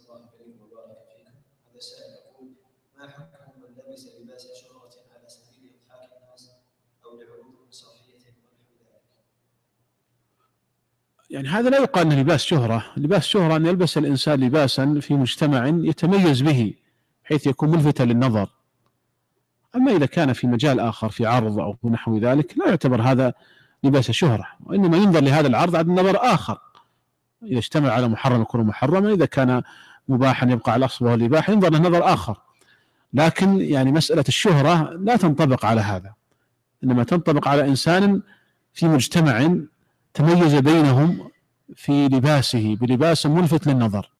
الله عليكم وبارك فيكم. هذا سائل يقول: ما حكم من لبس لباس شهرة على سبيل إضحاك الناس أو لعروض مسرحية ونحو ذلك؟ يعني هذا لا يقال انه لباس شهرة. لباس شهرة أن يلبس الإنسان لباسا في مجتمع يتميز به حيث يكون ملفتا للنظر. أما إذا كان في مجال آخر في عرض أو نحو ذلك لا يعتبر هذا لباس شهرة، وإنما ينظر لهذا العرض عند نظر آخر. إذا اشتمل على محرم يكون محرما، إذا كان مباحا يبقى على أصله الإباحة، ينظر لنظر آخر. لكن يعني مسألة الشهرة لا تنطبق على هذا، إنما تنطبق على إنسان في مجتمع تميز بينهم في لباسه بلباس ملفت للنظر.